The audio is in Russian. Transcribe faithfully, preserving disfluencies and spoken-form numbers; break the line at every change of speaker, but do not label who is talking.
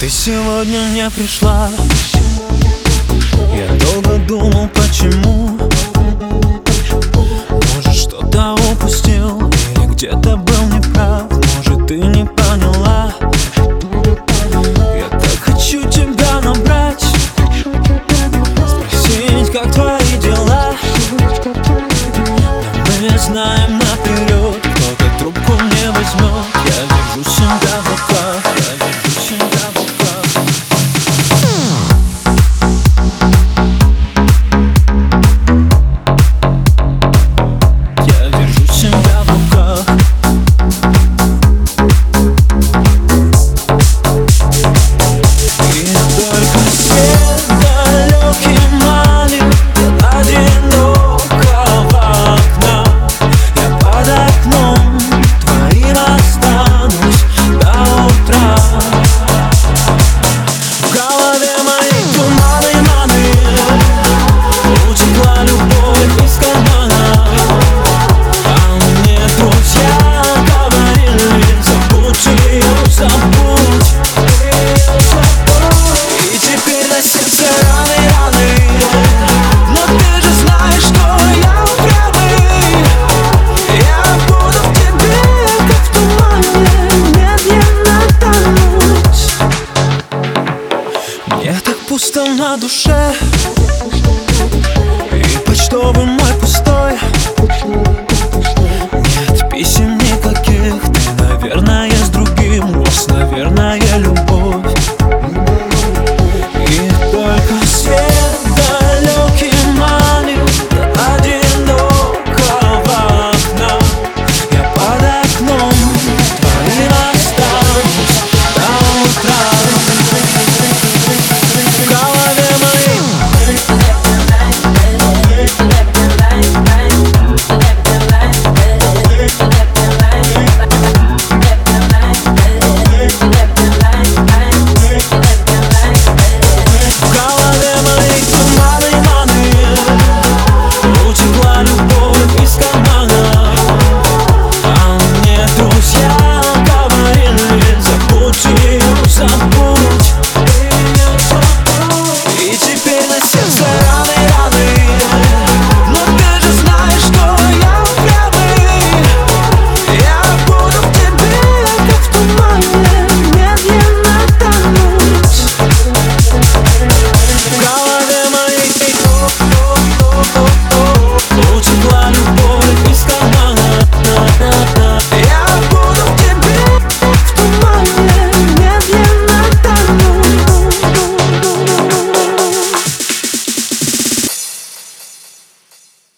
Ты сегодня не пришла. Я долго думал, почему. Может, что-то упустил или где-то был неправ. Может, ты не поняла. Я так хочу тебя набрать, спросить, как твои дела. Но мы знаем наперед, кто-то трубку не возьмет. Я держу себя в руках, я держу себя в руках. Я держу себя в руках. И только свет далекий манит от одинокого окна. Я под окном твоим останусь до утра. В голове мои туманы, маны, утекла любовь из кармана. А мне друзья говорили: забудь ее, забудь. И теперь на сердце раны, раны. Но ты же знаешь, что я упрямый. Я буду в тебе, как в тумане, медленно тонуть. Мне так пусто на душе, и почтовый мой пустой. Нет писем никаких, ты, наверное, с другим. Lost, наверное, любовь.